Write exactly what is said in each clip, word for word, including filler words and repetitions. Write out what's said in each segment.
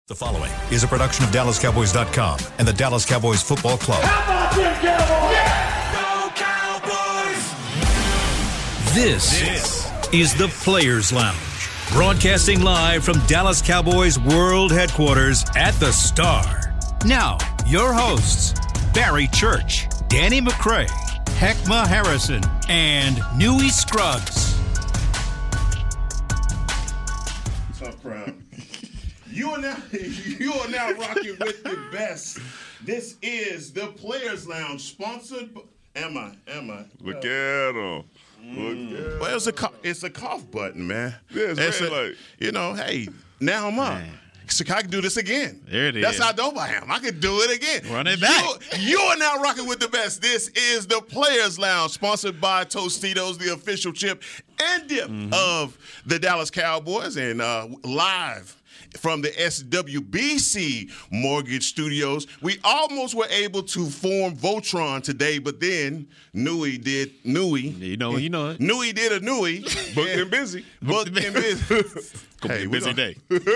The following is a production of Dallas Cowboys dot com and the Dallas Cowboys Football Club. How about them Cowboys? Yeah! Go Cowboys! This, this is the Players Lounge, broadcasting live from Dallas Cowboys World Headquarters at the Star. Now, your hosts, Barry Church, Danny McCray, Heckma Harrison, and Newy Scruggs. Tough crowd. You are now you are now rocking with the best. This is the Players Lounge, sponsored by Am I? Am I? Look at him. Mm. Look at Well, it's a co- it's a cough button, man. Yeah, it's It's red a- light. You know, hey, now I'm up. Man. So I can do this again. There it That's is. how dope I am. I can do it again. Run it back. You, you are now rocking with the best. This is the Players Lounge, sponsored by Tostitos, the official chip and dip Mm-hmm. of the Dallas Cowboys, and uh, live from the S W B C Mortgage Studios. We almost were able to form Voltron today, but then Newy did Newy. You know, you know it. Newy did a Newy. Booked and busy. Booked and busy. Gonna be a we busy gonna- day.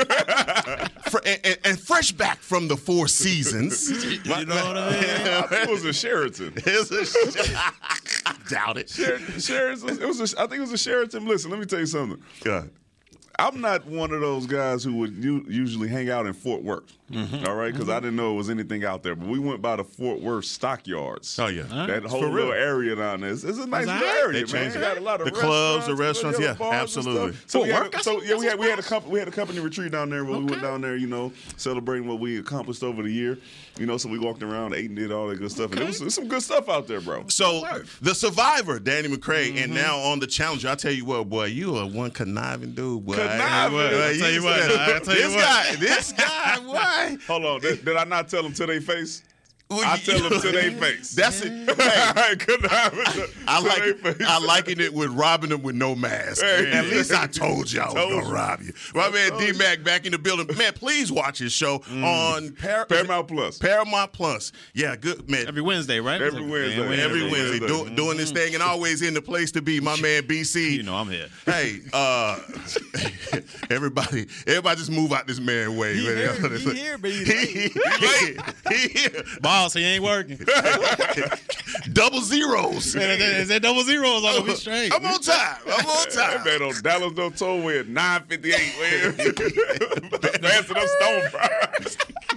Fre- and, and, and fresh back from the Four Seasons. You know what I mean? I think it was a Sheraton. It's a- I doubt it. Sheraton, Sheraton it was a, I think it was a Sheraton. Listen, let me tell you something. God. I'm not one of those guys who would u- usually hang out in Fort Worth, Mm-hmm. all right? Because I didn't know it was anything out there. But we went by the Fort Worth stockyards. Oh, yeah. That whole For real. little area down there. It's, it's a nice That's little all right. area, They man. changed You it. got a lot of The clubs, the restaurants, restaurants, little yeah, bars and absolutely. stuff. So, Fort we had, Worth got so some- yeah, we got had we some had a company we had a company retreat down there where we went down there, you know, celebrating what we accomplished over the year. You know, so we walked around, ate and did all that good stuff. And there was, there was some good stuff out there, bro. So, the survivor, Danny McCray, and now on the challenger, I tell you what, boy, you are one conniving dude, boy. Conniving. Boy, I'll you tell you what, said- nah, I'll tell you this what. guy, this guy, boy. Hold on, did, did I not tell them to their face? I you- tell them to their face. That's it. Hey, I couldn't have it to, I to like their it. face. I liken it with robbing them with no mask. Hey. At least I told you I was Told gonna you. rob you. My man D Mac back in the building. Man, please watch his show on Par- Paramount Plus. Paramount Plus. Yeah, good man. Every Wednesday, right? Every Wednesday. Every, Every Every Wednesday, Wednesday. do, doing this thing and always in the place to be. My man B C. You know I'm here. Hey, uh, everybody, everybody, just move out this man way. He man. here, he here, baby. He, he, he here. Boss, he ain't working. Double zeros. Is that double zeros? I'm gonna be straight. I'm on time. I'm on That time. man on Dallas no tollway at nine fifty-eight. Faster than stone fries.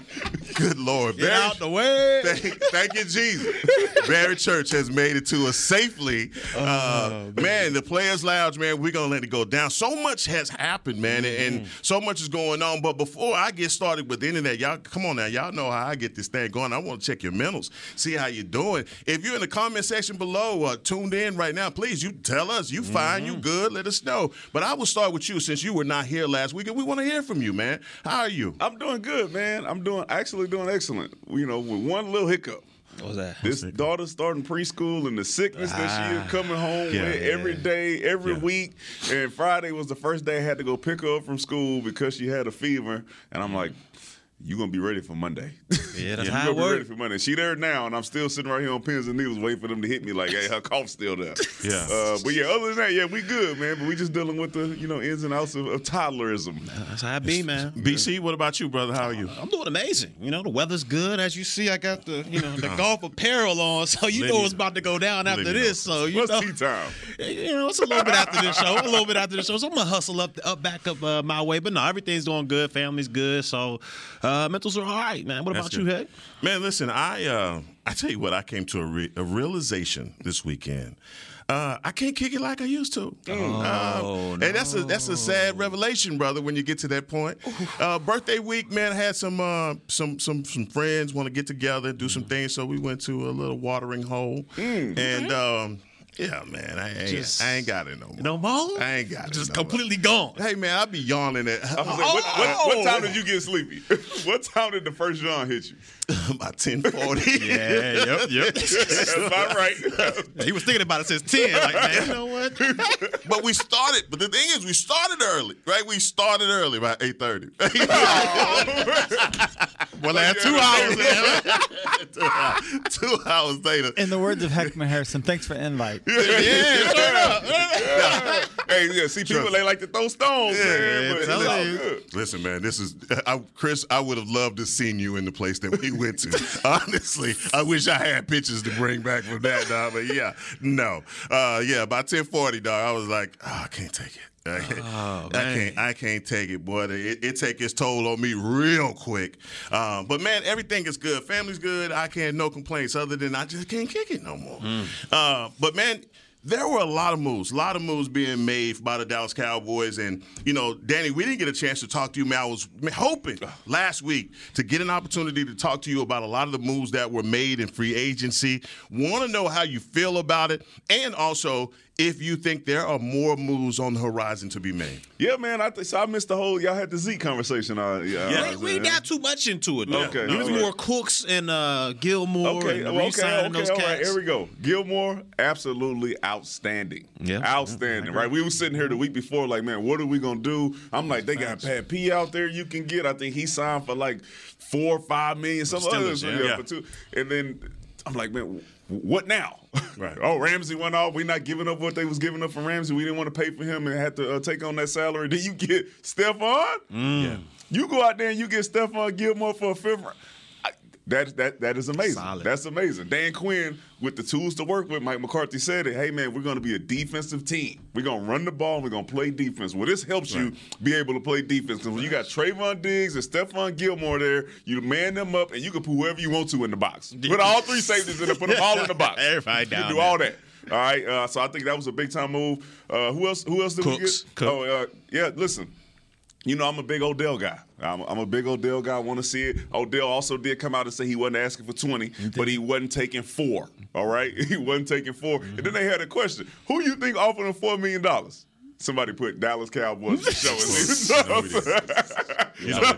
Good Lord, Get Barry. out the way. Thank, thank you, Jesus. Barry Church has made it to us safely. Uh, man, the Players Lounge, man, we're going to let it go down. So much has happened, man, and, and so much is going on. But before I get started with the internet, y'all, come on now. Y'all know how I get this thing going. I want to check your mentals, see how you're doing. If you're in the comment section below, uh, tuned in right now, please, you tell us. You fine, you good, let us know. But I will start with you since you were not here last week, and we want to hear from you, man. How are you? I'm doing good, man. I'm doing actually doing excellent. You know, with one little hiccup. What was that? This daughter starting preschool and the sickness that she is coming home Yeah, with yeah. every day, every Yeah. week. And Friday was the first day I had to go pick her up from school because she had a fever. And I'm like, you gonna be ready for Monday. Yeah, that's you how gonna it be ready works. for Monday. She there now, and I'm still sitting right here on pins and needles waiting for them to hit me like, hey, her cough's still there. Yeah. Uh, but yeah, other than that, yeah, we good, man. But we just dealing with the, you know, ins and outs of, of toddlerism. That's how I be, man. B C, what about you, brother? How are you? I'm doing amazing. You know, the weather's good. As you see, I got the, you know, the golf apparel on, so you Let know me it's about to go down after Let me this. So you What's know, tea time? you know, it's a little bit after this show. A little bit after the show. So I'm gonna hustle up, up, back up uh, my way. But no, everything's doing good. Family's good. So uh, mentals are all right, man. What That's about you, good. Heck? Man, listen, I uh, I tell you what, I came to a, re- a realization this weekend. Uh, I can't kick it like I used to. Oh, Um, And that's a that's a sad revelation, brother. When you get to that point, uh, birthday week, man, I had some uh, some some some friends want to get together and do some things, so we went to a little watering hole, and um, yeah, man, I ain't Just- I ain't got it no more. No more? I ain't got it. Just no more. completely gone. Hey, man, I be yawning at I was like, what, what, what time did you get sleepy? What time did the first yawn hit you? about ten forty. Yeah, yep, yep. That's about right. He was thinking about it since ten. Like, man, you know what? But we started. But the thing is, we started early, right? We started early, about eight thirty. Well, last two hours. two, hours two hours later. In the words of Heckman Harrison, thanks for invite. Yeah, turn up. Hey, yeah, see, people, they like to throw stones, Yeah, man. yeah, But tell it's me. is. good. Listen, man, this is I, Chris. I would have loved to seen you in the place that we went to. Honestly, I wish I had pictures to bring back from that, dog. But yeah, no, uh, yeah. By ten forty, dog, I was like, oh, I can't take it. I can't, Oh, I can't, I can't take it, boy. It, it take its toll on me real quick. Um, but man, everything is good. Family's good. I can't no complaints other than I just can't kick it no more. Mm. Uh, but man, there were a lot of moves, a lot of moves being made by the Dallas Cowboys. And, you know, Danny, we didn't get a chance to talk to you, man. I was hoping last week to get an opportunity to talk to you about a lot of the moves that were made in free agency. Want to know how you feel about it, and also if you think there are more moves on the horizon to be made. Yeah, man. I th- so I missed the whole y'all had the Zeke conversation. Uh, yeah, Yeah, uh, we ain't got too much into it, though. Okay, It was all right. more Cooks and uh, Gilmore Okay, and okay, re-signing okay, those all cats. right, here we go. Gilmore, absolutely outstanding. Yeah. Outstanding, right? We were sitting here the week before like, man, what are we going to do? I'm like, they got Pat P out there you can get. I think he signed for like four or five million, some others. Steelers, yeah. Yeah, for two. And then I'm like, man, what now? Right. Oh, Ramsey went off. We're not giving up what they was giving up for Ramsey. We didn't want to pay for him and had to uh, take on that salary. Then you get Stephon. Mm. You go out there and you get Stephon Gilmore for a fifth round. I- That that that is amazing. Solid. That's amazing. Dan Quinn with the tools to work with. Mike McCarthy said it. Hey man, we're going to be a defensive team. We're going to run the ball. And we're going to play defense. Well, this helps you be able to play defense because when you got Trayvon Diggs and Stephon Gilmore there, you man them up and you can put whoever you want to in the box. Put all three safeties in there. Put them all in the box. Everybody you down can do there. all that. All right. Uh, so I think that was a big time move. Uh, who else? Who else did Cooks. we get? Cook. Oh uh, yeah. Listen. You know, I'm a big Odell guy. I'm, I'm a big Odell guy. I want to see it. Odell also did come out and say he wasn't asking for twenty, but he wasn't taking four. All right? He wasn't taking four. Mm-hmm. And then they had a question. Who you think offered him four million dollars? Somebody put Dallas Cowboys to show it.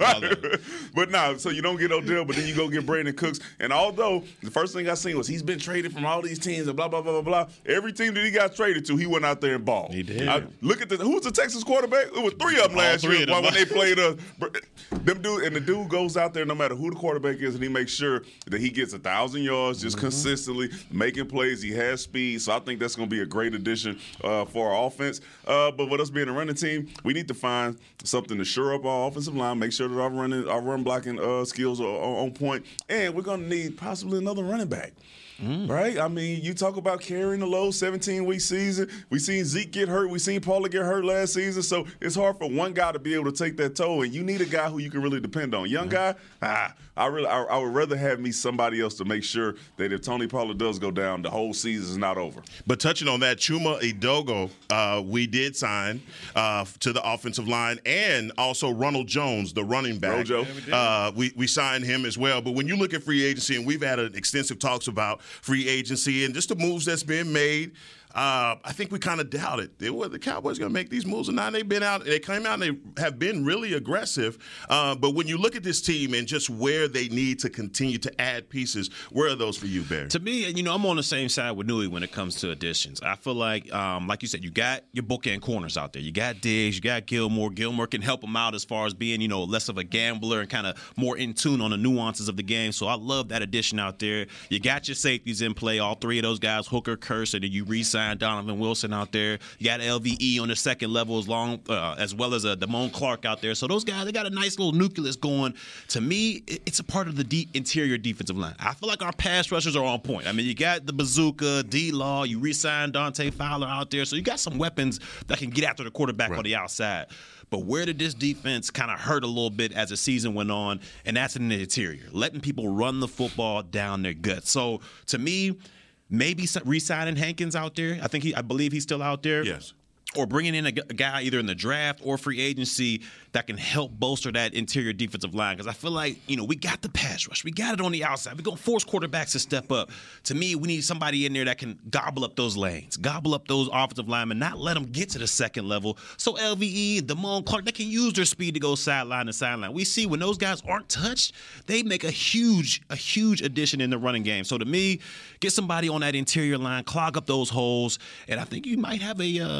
But no, so you don't get Odell, but then you go get Brandon Cooks. And although the first thing I seen was he's been traded from all these teams and blah, blah, blah, blah, blah. Every team that he got traded to, he went out there and balled. He did. I, look at the who was the Texas quarterback? It was three of them All last three year of them. when they played us. Them dude and the dude goes out there no matter who the quarterback is, and he makes sure that he gets a thousand yards just Mm-hmm. consistently making plays. He has speed, so I think that's going to be a great addition uh, for our offense. Uh, but with us being a running team, we need to find something to shore up our offensive line, make sure that our running, our run blocking uh, skills are on point, and we're going to need possibly another running back. Mm. Right? I mean, you talk about carrying the load, seventeen-week season. We seen Zeke get hurt. We seen Paula get hurt last season. So it's hard for one guy to be able to take that toll, and you need a guy who you can really depend on. Young guy, ah, I really, I, I would rather have me somebody else to make sure that if Tony Pollard does go down, the whole season is not over. But touching on that, Chuma Edogo, uh, we did sign uh, to the offensive line, and also Ronald Jones, the running back. Rojo. Uh, we, we signed him as well. But when you look at free agency, and we've had extensive talks about free agency and just the moves that's been made, Uh, I think we kind of doubted it. Were the Cowboys going to make these moves or not? They've been out. They came out and they have been really aggressive. Uh, but when you look at this team and just where they need to continue to add pieces, where are those for you, Barry? To me, you know, I'm on the same side with Newey when it comes to additions. I feel like, um, like you said, you got your bookend corners out there. You got Diggs, you got Gilmore. Gilmore can help them out as far as being, you know, less of a gambler and kind of more in tune on the nuances of the game. So I love that addition out there. You got your safeties in play, all three of those guys, Hooker, Curse, and then you re-sign Donovan Wilson out there. You got L V E on the second level as long uh, as well as a Damone Clark out there. So those guys, they got a nice little nucleus going. To me, it's a part of the deep interior defensive line. I feel like our pass rushers are on point. I mean, you got the bazooka, D-Law, you re-signed Dante Fowler out there. So you got some weapons that can get after the quarterback right on the outside. But where did this defense kind of hurt a little bit as the season went on? And that's in the interior, letting people run the football down their guts. So to me, maybe re-signing Hankins out there. I think he, I believe he's still out there. Yes. Or bringing in a, a guy either in the draft or free agency that can help bolster that interior defensive line. Because I feel like, you know, we got the pass rush. We got it on the outside. We're going to force quarterbacks to step up. To me, we need somebody in there that can gobble up those lanes, gobble up those offensive linemen, not let them get to the second level. So L V E, Damone Clark, they can use their speed to go sideline to sideline. We see when those guys aren't touched, they make a huge, a huge addition in the running game. So to me, get somebody on that interior line, clog up those holes, and I think you might have a uh, –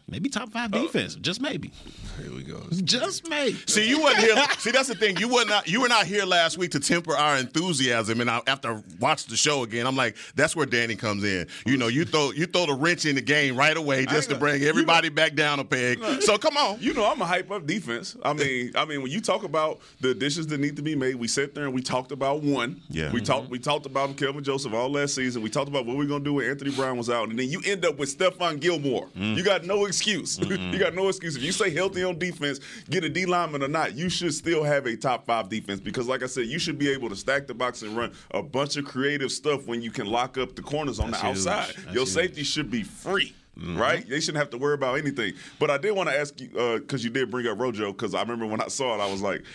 maybe top five defense, oh. just maybe. Here we go. Just maybe. See, you wasn't here. See, that's the thing. You were not. You were not here last week to temper our enthusiasm. And I, after I watched the show again, I'm like, that's where Danny comes in. You know, you throw you throw the wrench in the game right away just to bring everybody you know, back down a peg. No, so come on. You know, I'm a hype up defense. I mean, I mean, when you talk about the additions that need to be made, we sat there and we talked about one. Yeah. We mm-hmm. talked. We talked about Kelvin Joseph all last season. We talked about what we are gonna do when Anthony Brown was out, and then you end up with Stephon Gilmore. Mm. You got no excuse. Mm-hmm. You got no excuse. If you stay healthy on defense, get a D lineman or not, you should still have a top five defense because, like I said, you should be able to stack the box and run a bunch of creative stuff when you can lock up the corners on That's the huge. outside. That's Your huge. safety should be free. Mm-hmm. Right? They shouldn't have to worry about anything. But I did want to ask you, because uh, you did bring up Rojo, because I remember when I saw it, I was like,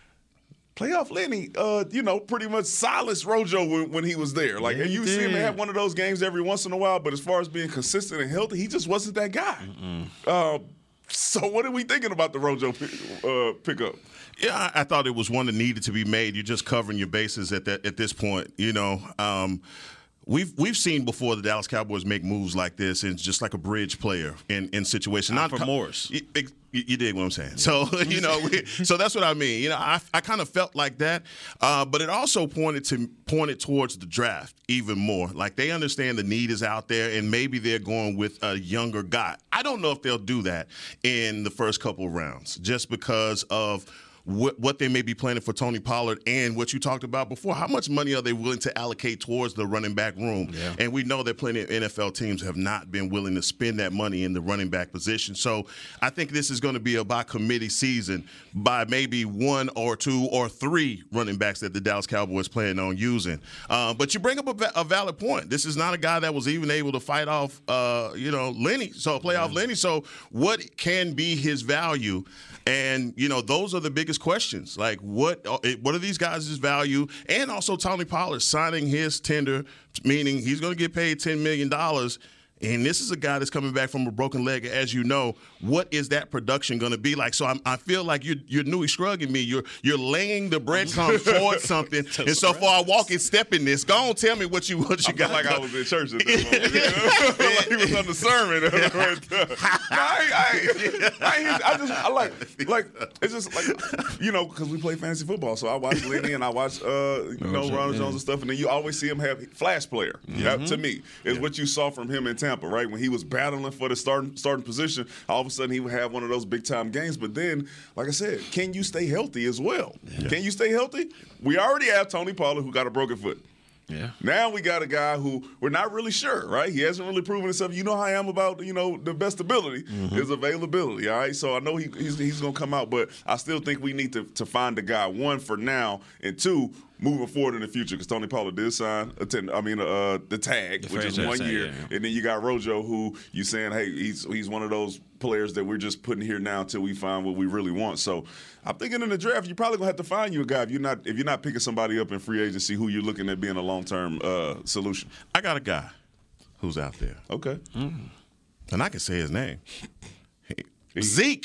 Playoff Lenny, uh, you know, pretty much silenced Rojo when, when he was there. Like, yeah, and you see him have one of those games every once in a while, but as far as being consistent and healthy, he just wasn't that guy. Uh, so what are we thinking about the Rojo pick, uh, pickup? Yeah, I, I thought it was one that needed to be made. You're just covering your bases at that at this point. You know, um, we've we've seen before the Dallas Cowboys make moves like this, and it's just like a bridge player in in situations. Not Not for Morris. You, you, you dig what I'm saying? So you know, we, so that's what I mean. You know, I I kind of felt like that, uh, but it also pointed to pointed towards the draft even more. Like they understand the need is out there, and maybe they're going with a younger guy. I don't know if they'll do that in the first couple of rounds, just because of what, what they may be planning for Tony Pollard and what you talked about before. How much money are they willing to allocate towards the running back room? Yeah. And we know that plenty of N F L teams have not been willing to spend that money in the running back position. So I think this is going to be a by committee season by maybe one or two or three running backs that the Dallas Cowboys plan on using. Uh, but you bring up a, a valid point. This is not a guy that was even able to fight off, uh, you know, Lenny, so playoff yeah. Lenny. So what can be his value? And, you know, those are the biggest questions. Like, what what are these guys' value? And also Tony Pollard signing his tender, meaning he's going to get paid ten million dollars. And this is a guy that's coming back from a broken leg, as you know. What is that production going to be like? So I'm, I feel like you're, you're Newey shrugging me. You're you're laying the breadcrumbs towards something. And so far, I walk and step in this. Go on, tell me what you what you I got. Felt like I was in church at this moment. I felt like he was on the sermon. no, I, I, I, I just I like like it's just like you know because we play fantasy football, so I watch Lenny and I watch uh you know Ronald Jones and stuff, and then you always see him have flash player. Mm-hmm. That, to me, is yeah. what you saw from him in Tampa, right? When he was battling for the starting starting position, all of a sudden he would have one of those big time games. But then, like I said, can you stay healthy as well? Yeah. Can you stay healthy? We already have Tony Pollard who got a broken foot. Yeah. Now we got a guy who we're not really sure, right? He hasn't really proven himself. You know how I am about, you know, the best ability mm-hmm. is availability, all right? So I know he, he's, he's going to come out, but I still think we need to, to find a guy, one, for now, and two, moving forward in the future, because Tony Pollard did sign a ten, I mean, uh, the tag, the which is one year. Yeah, yeah. And then you got Rojo, who you saying, hey, he's he's one of those players that we're just putting here now until we find what we really want. So I'm thinking in the draft, you're probably gonna have to find you a guy if you're not if you're not picking somebody up in free agency who you're looking at being a long term uh, solution. I got a guy who's out there. Okay. Mm. And I can say his name. Zeke.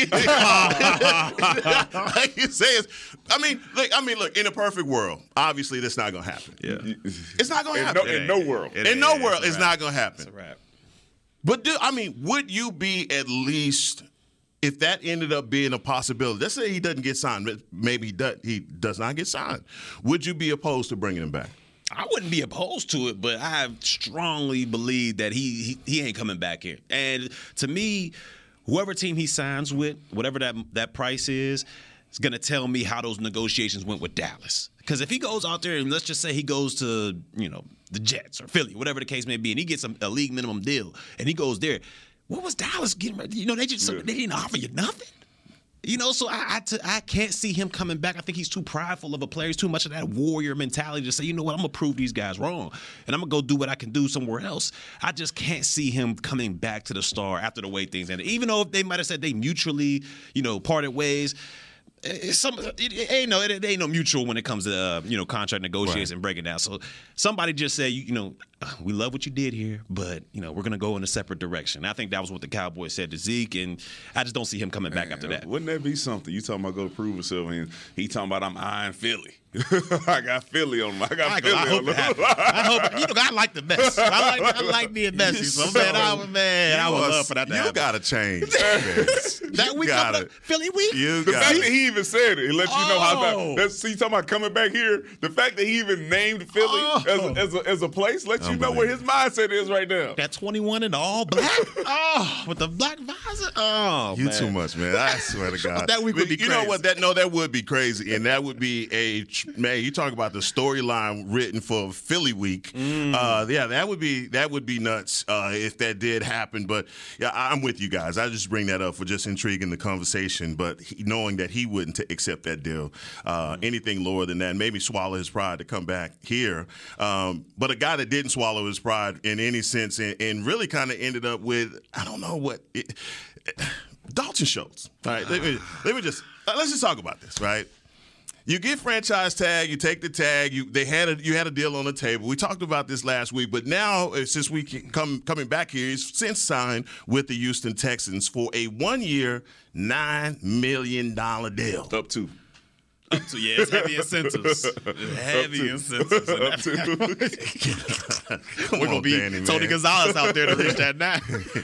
Like you say, I mean, look. I mean, look. In a perfect world, obviously, that's not gonna happen. Yeah, it's not gonna in happen. No, in no world. In no world, it's not gonna happen. It's a wrap. But do, I mean, would you be at least, if that ended up being a possibility? Let's say he doesn't get signed. Maybe he does, he does not get signed. Would you be opposed to bringing him back? I wouldn't be opposed to it, but I strongly believe that he, he he ain't coming back here. And to me, whoever team he signs with, whatever that that price is, is going to tell me how those negotiations went with Dallas. Because if he goes out there and let's just say he goes to, you know, the Jets or Philly, whatever the case may be, and he gets a, a league minimum deal, and he goes there, what was Dallas getting ready? You know, they just yeah. they didn't offer you nothing. You know, so I I, t- I can't see him coming back. I think he's too prideful of a player. He's too much of that warrior mentality to say, you know what, I'm going to prove these guys wrong, and I'm going to go do what I can do somewhere else. I just can't see him coming back to the Star after the way things ended. Even though they might have said they mutually, you know, parted ways, it's some, it, it ain't no, it, it ain't no mutual when it comes to, uh, you know, contract negotiations right. and breaking down. So somebody just said, you, you know, we love what you did here, but, you know, we're going to go in a separate direction. I think that was what the Cowboys said to Zeke, and I just don't see him coming back Man, after that. Wouldn't that be something? You talking about go to prove yourself, and he talking about I'm eyeing Philly. I got Philly on my. I got I, Philly I hope on it happens. I hope you know I like the best. I like I like being messy. So, so man, I would man, I would love for that to you happen. gotta change. Man. That week gotta, coming up, Philly week. You The got fact it. that he even said it, it lets you know how Oh. that. That's, see, talking about coming back here. The fact that he even named Philly Oh. as, a, as, a, as a place lets you know where his mindset is right now. That twenty-one and all black. Oh, with the black visor. Oh, You man. too much, man. I swear to God. That week would But be You know crazy. what? That no, that would be crazy, and that would be a man. You talk about the storyline written for Philly week. Mm. Uh, yeah, that would be that would be nuts uh, if that did happen. But yeah, I'm with you guys. I just bring that up for just intriguing the conversation. But he, knowing that he wouldn't t- accept that deal, uh, anything lower than that, maybe swallow his pride to come back here. Um, but a guy that didn't swallow his pride in any sense, and, and really kind of ended up with I don't know what. It, Dalton Schultz. All right, let me, let me just uh, let's just talk about this, right? You get franchise tag, you take the tag. You they had a you had a deal on the table. We talked about this last week, but now uh, since we can come coming back here, he's since signed with the Houston Texans for a one-year, nine million dollar deal. Up to. Up to, yeah, it's heavy incentives. It's heavy incentives. Up to. Come We're on, gonna be Danny, Tony man. Gonzalez out there to reach that nine.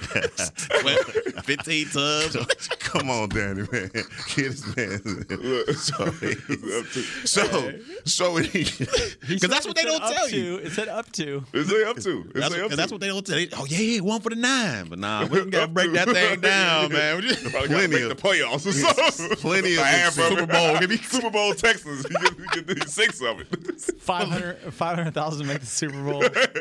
Fifteen tubs. Come on, Danny, man. Get this man. so, so, so Because that's what they don't up tell to, you. It said up to. Is they up to? Is That's, they up what, to? that's what they don't tell you. Oh, yeah, yeah, one for the nine. But nah, we gotta break that thing down, man. We just- Probably gotta Plenty make of- the playoffs or something. plenty of A half incentives. Super Bowl. Give me Super Bowl Texans. You get, you get six of it. five hundred thousand to make the Super Bowl.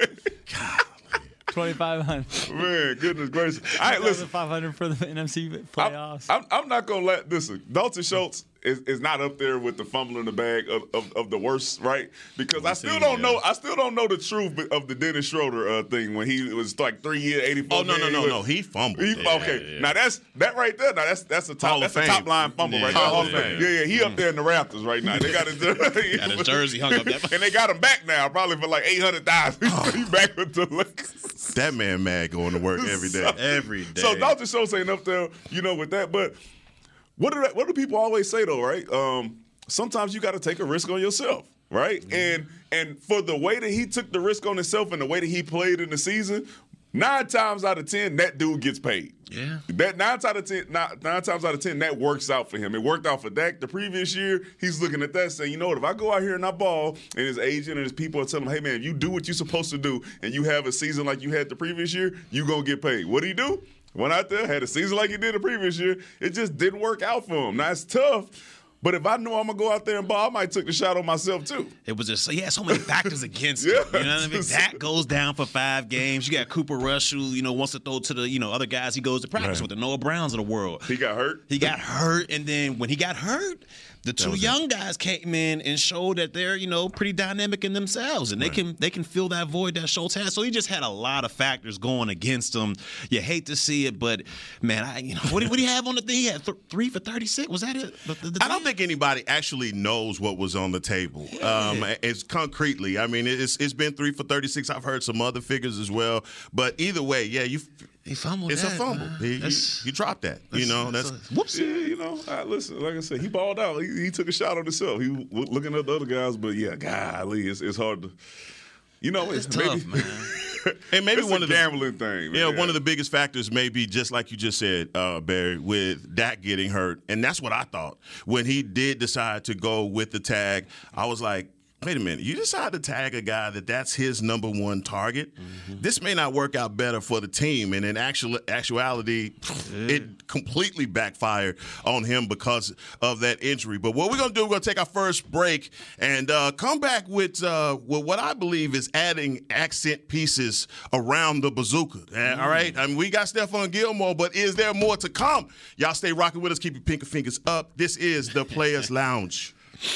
twenty-five hundred. Man, goodness gracious. All right, listen. five hundred for the N F C I'm, playoffs. I'm, I'm not gonna let listen. Dalton Schultz is, is not up there with the fumbling the bag of, of, of the worst, right? Because I still see, don't yeah. know. I still don't know the truth of the Dennis Schroeder uh, thing when he was like three year eighty-four. Oh no, no, no, no. He fumbled. He, okay, now that's that right there. Now that's that's a top Hall of that's a Fame. top line fumble Yeah, right there. Hall Hall of of Fame. Fame. Yeah, yeah. He up there in the Raptors right now. They got his, Got his jersey hung up that- and they got him back now, probably for like eight hundred thousand. He back with the Lakers. That man mad going to work every day. Every day. So Dalton Schultz ain't up there, you know, with that. But what do what do people always say though, right? Um, sometimes you got to take a risk on yourself, right? Mm-hmm. And and for the way that he took the risk on himself and the way that he played in the season, nine times out of ten, that dude gets paid. Yeah. That nine out of ten, nine, nine times out of ten, that works out for him. It worked out for Dak the previous year. He's looking at that saying, you know what, if I go out here and I ball, and his agent and his people are telling him, hey man, if you do what you're supposed to do, and you have a season like you had the previous year, you gonna get paid. What do he do? Went out there, had a season like he did the previous year. It just didn't work out for him. Now it's tough. But if I know I'm gonna go out there and ball, I might take the shot on myself too. It was just, yeah, so many factors against Yeah. him. You know what I mean? Dak goes down for five games. You got Cooper Rush, who, you know, wants to throw to the, you know, other guys he goes to practice with, the Noah Browns of the world. He got hurt. He got hurt, and then when he got hurt, the two young guys came in and showed that they're, you know, pretty dynamic in themselves, and they can they can fill that void that Schultz has. So he just had a lot of factors going against him. You hate to see it, but man, I you know what did what do you have on the thing? He had th- three for thirty-six. Was that it? The, the, the I don't thing? think anybody actually knows what was on the table. Um, it's concretely. I mean, it's it's been three for thirty-six. I've heard some other figures as well. But either way, yeah, you. He fumbled. It's that, a fumble. man. He, you, That's- you dropped that. You know, that's. a- whoops. Yeah, you know, I, listen, like I said, he balled out. He, he took a shot on himself. He was looking at the other guys, but yeah, golly, it's, it's hard to, you know, It's it's, tough, maybe, man. And maybe it's one a of the gambling thing. Yeah, man. one of the biggest factors may be just like you just said, uh, Barry, with Dak getting hurt. And that's what I thought. When he did decide to go with the tag, I was like, wait a minute, you decide to tag a guy that that's his number one target? Mm-hmm. This may not work out better for the team. And in actual actuality, yeah. it completely backfired on him because of that injury. But what we're going to do, we're going to take our first break and uh, come back with, uh, with what I believe is adding accent pieces around the bazooka. Mm. All right? I mean, we got Stephon Gilmore, but is there more to come? Y'all stay rocking with us. Keep your pinky fingers up. This is the Players Lounge.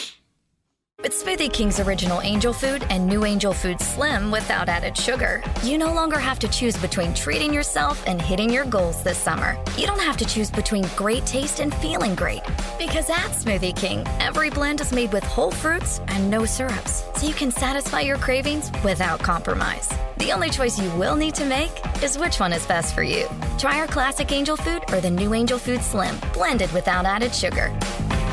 With Smoothie King's original Angel Food and new Angel Food Slim without added sugar, you no longer have to choose between treating yourself and hitting your goals this summer. You don't have to choose between great taste and feeling great. Because at Smoothie King, every blend is made with whole fruits and no syrups, so you can satisfy your cravings without compromise. The only choice you will need to make is which one is best for you. Try our classic Angel Food or the new Angel Food Slim, blended without added sugar.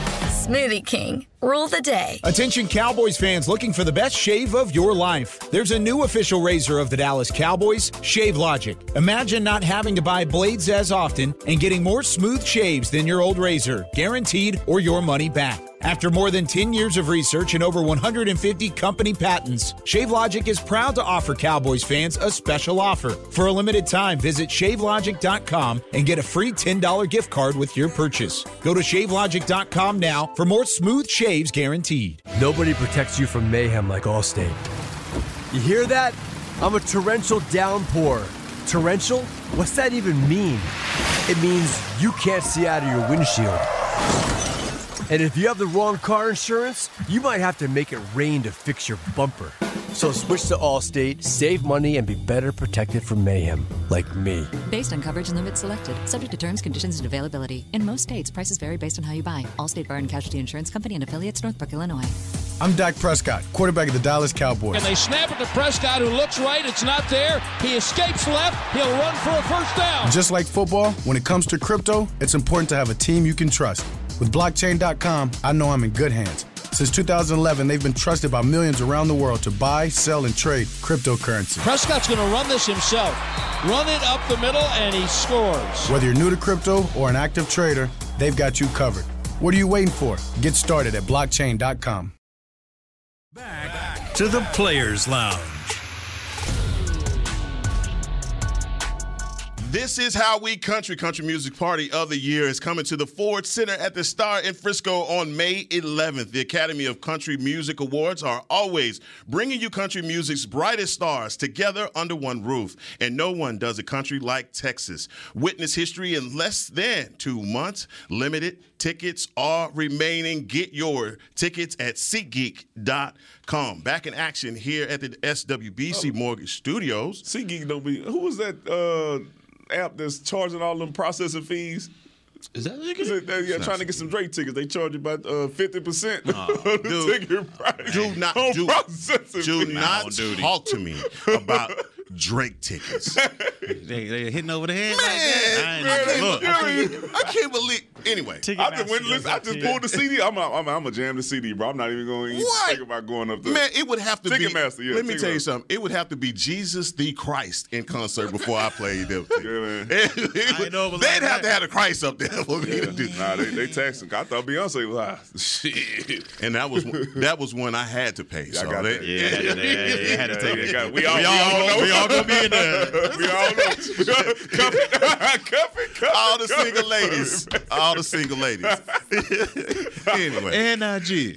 Smoothie King. Rule the day. Attention Cowboys fans looking for the best shave of your life. There's a new official razor of the Dallas Cowboys, Shave Logic. Imagine not having to buy blades as often and getting more smooth shaves than your old razor, guaranteed or your money back. After more than ten years of research and over one hundred fifty company patents, Shave Logic is proud to offer Cowboys fans a special offer. For a limited time, visit shave logic dot com and get a free ten dollars gift card with your purchase. Go to shave logic dot com now for more smooth shaves guaranteed. Nobody protects you from mayhem like Allstate. You hear that? I'm a torrential downpour. Torrential? What's that even mean? It means you can't see out of your windshield. And if you have the wrong car insurance, you might have to make it rain to fix your bumper. So switch to Allstate, save money, and be better protected from mayhem, like me. Based on coverage and limits selected, subject to terms, conditions, and availability. In most states, prices vary based on how you buy. Allstate Bar and Casualty Insurance Company and affiliates, Northbrook, Illinois. I'm Dak Prescott, quarterback of the Dallas Cowboys. And they snap it to Prescott, who looks right. It's not there. He escapes left. He'll run for a first down. Just like football, when it comes to crypto, it's important to have a team you can trust. With blockchain dot com, I know I'm in good hands. Since two thousand eleven, they've been trusted by millions around the world to buy, sell, and trade cryptocurrency. Prescott's going to run this himself. Run it up the middle, and he scores. Whether you're new to crypto or an active trader, they've got you covered. What are you waiting for? Get started at blockchain dot com. Back to the Players Lounge. This is How We Country. Country Music Party of the Year is coming to the Ford Center at the Star in Frisco on May eleventh. The Academy of Country Music Awards are always bringing you country music's brightest stars together under one roof. And no one does a country like Texas. Witness history in less than two months. Limited tickets are remaining. Get your tickets at SeatGeek dot com. Back in action here at the S W B C oh. Mortgage Studios. SeatGeek don't be. Who was that? Uh, app that's charging all them processing fees. Is that Is it, they, yeah, trying to get some Drake tickets. They charge you about uh, fifty percent oh, of the dude, ticket price. Do not, do, do not talk to me about Drake tickets. they, they hitting over the head man, like that. I, man, ain't, look, I, can't, I can't believe. Anyway, I just, went, listen, I just pulled the C D. I'm I'm, I'm a jam the C D, bro. I'm not even going to think about going up there. Man, it would have to be. Ticketmaster, yeah, let me Ticketmaster. tell you something. It would have to be Jesus the Christ in concert before I played them. Yeah, man. It, it would, know, they'd like have that. to have a Christ up there for me Yeah. to do. Nah, they, they taxing. I thought Beyonce was high. Shit. And that was that was when I had to pay. Yeah, I So got they, that. Yeah, yeah, yeah, yeah, had to take it. Yeah, we all, We we all all know- know. we all gonna be in there. We all know. Cuff it. Cuff it. Cuff all it, the cuff single it. ladies, all the single ladies. Anyway, N I G.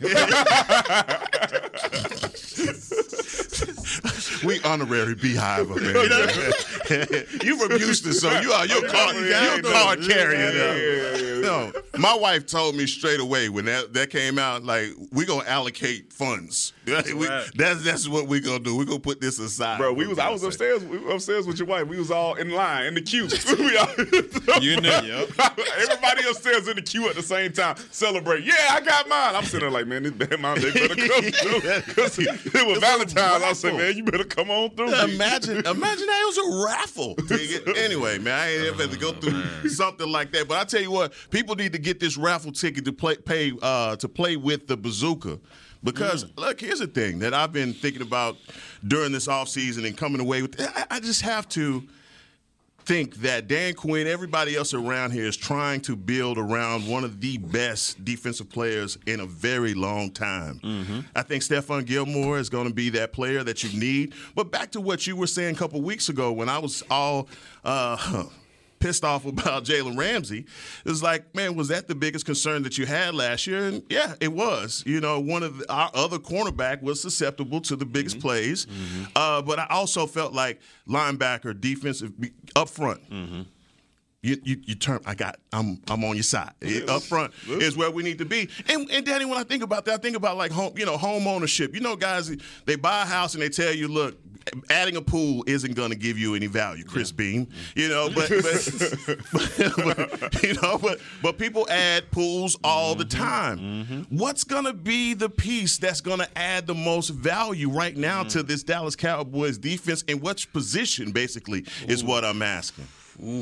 we honorary beehive up there. You from Houston, so you are your card, Yeah, your yeah, card yeah, carrier. yeah, yeah, yeah, yeah. No, my wife told me straight away when that, that came out, like, we're gonna allocate funds. That's, we, right. that's that's what we're gonna do. We're gonna put this aside. Bro, we was I was upstairs we were upstairs with your wife. We was all in line in the queue. we all, You know, yep. Everybody upstairs in the queue at the same time. Celebrate. Yeah, I got mine. I'm sitting there like, man, this bad mom, they better come through. Because it was Valentine's. I said, man, you better come on through. Imagine, imagine that it was a raffle. Anyway, man, I ain't ever had to go through something like that. But I tell you what, people need to get this raffle ticket to play, pay uh, to play with the bazooka. Because, mm. look, here's the thing that I've been thinking about during this offseason and coming away with. I, I just have to think that Dan Quinn, everybody else around here is trying to build around one of the best defensive players in a very long time. Mm-hmm. I think Stephon Gilmore is going to be that player that you need. But back to what you were saying a couple weeks ago when I was all uh, pissed off about Jalen Ramsey, it was like, man, was that the biggest concern that you had last year? And yeah, it was. You know, one of the, our other cornerback was susceptible to the biggest mm-hmm. plays. Mm-hmm. Uh, but I also felt like linebacker, defensive, up front. Mm-hmm. You, you, you turn. I got. I'm. I'm on your side. Up front is where we need to be. And, and Danny, when I think about that, I think about like home. You know, home ownership. You know, guys, they buy a house and they tell you, look, adding a pool isn't going to give you any value. Chris yeah. Beam. You know, but, but, but you know, but but people add pools all mm-hmm. the time. Mm-hmm. What's going to be the piece that's going to add the most value right now mm-hmm. to this Dallas Cowboys defense? In which position, basically, Ooh. is what I'm asking. Ooh.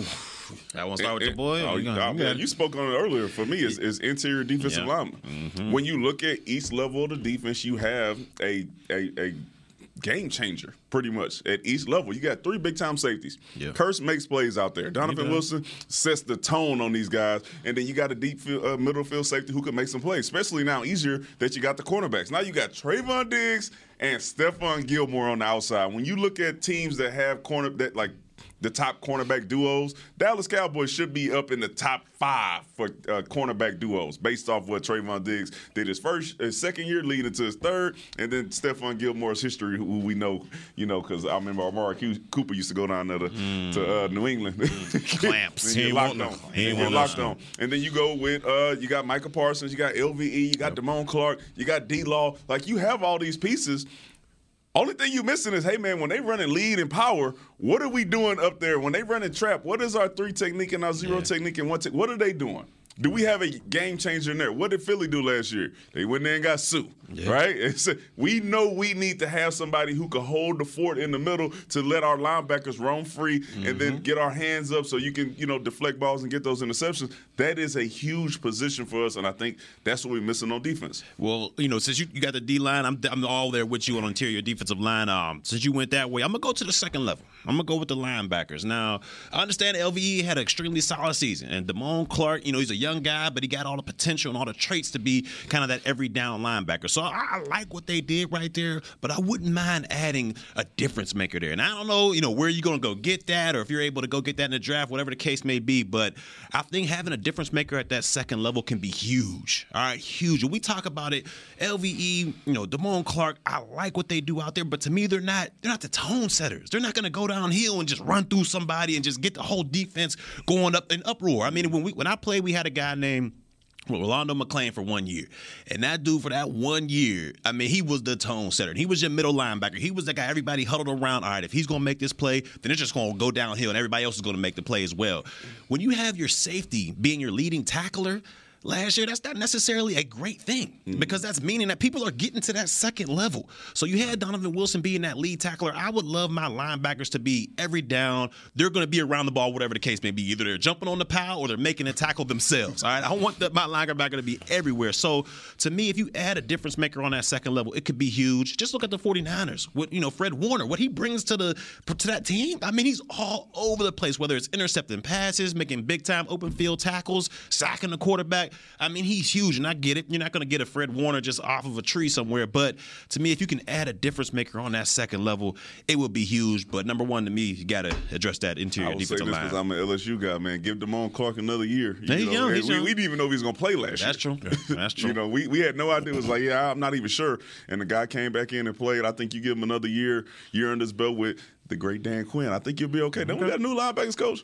I want to start with your boy. Oh, you, you, gonna, you, you spoke on it earlier. For me, is, is interior defensive yeah. lineman. Mm-hmm. When you look at each level of the defense, you have a a, a game changer pretty much at each level. You got three big time safeties. Yeah. Curse makes plays out there. Donovan Wilson sets the tone on these guys, and then you got a deep field, uh, middle field safety who can make some plays. Especially now, easier that you got the cornerbacks. Now you got Trayvon Diggs and Stephon Gilmore on the outside. When you look at teams that have corner that like the top cornerback duos, Dallas Cowboys should be up in the top five for uh, cornerback duos based off what Trayvon Diggs did his first, his second year leading to his third, and then Stephon Gilmore's history, who we know, you know, because I remember Amari Cooper used to go down there to, mm. to uh, New England. Mm. Clamps. He locked on. He locked on. And then you go with, uh, you got Micah Parsons, you got L V E, you got yep. Damone Clark, you got D-Law. Like, you have all these pieces. Only thing you missing is, hey, man, when they run in lead and power, what are we doing up there? When they run in trap, what is our three technique and our zero yeah. technique and one te- what are they doing? Do we have a game changer in there? What did Philly do last year? They went there and got Sue, yeah. right? It's, we know we need to have somebody who can hold the fort in the middle to let our linebackers roam free mm-hmm. and then get our hands up so you can, you know, deflect balls and get those interceptions. That is a huge position for us, and I think that's what we're missing on defense. Well, you know, since you, you got the D-line, I'm, I'm all there with you on interior defensive line. Um, since you went that way, I'm going to go to the second level. I'm going to go with the linebackers. Now, I understand L V E had an extremely solid season, and Damone Clark, you know, he's a young guy, but he got all the potential and all the traits to be kind of that every down linebacker. So I, I like what they did right there, but I wouldn't mind adding a difference maker there. And I don't know, you know, where you're going to go get that, or if you're able to go get that in the draft, whatever the case may be. But I think having a difference maker at that second level can be huge. All right, huge. When we talk about it, L V E, you know, Damone Clark, I like what they do out there, but to me, they're not they're not the tone setters. They're not going to go downhill and just run through somebody and just get the whole defense going up in uproar. I mean, when we when I played, we had a guy named Rolando McClain for one year. And that dude for that one year, I mean, he was the tone setter. He was your middle linebacker. He was the guy everybody huddled around. All right, if he's going to make this play, then it's just going to go downhill and everybody else is going to make the play as well. When you have your safety being your leading tackler last year, that's not necessarily a great thing mm-hmm. because that's meaning that people are getting to that second level. So you had Donovan Wilson being that lead tackler. I would love my linebackers to be every down. They're going to be around the ball, whatever the case may be. Either they're jumping on the pile or they're making a tackle themselves. All right, I want the, my linebacker to be everywhere. So to me, if you add a difference maker on that second level, it could be huge. Just look at the 49ers with, you know, Fred Warner, what he brings to the to that team. I mean, he's all over the place, whether it's intercepting passes, making big time open field tackles, sacking the quarterback. I mean, he's huge, and I get it. You're not going to get a Fred Warner just off of a tree somewhere. But to me, if you can add a difference maker on that second level, it would be huge. But number one, to me, you got to address that interior defensive line. I will say this because I'm an L S U guy, man. Give Damone Clark another year. You he's know, young, he's we, young. we didn't even know if he was going to play last That's year. That's true. That's true. You know, we, we had no idea. It was like, yeah, I'm not even sure. And the guy came back in and played. I think you give him another year, year under his belt with the great Dan Quinn. I think you'll be okay. okay. Then we got a new linebackers coach.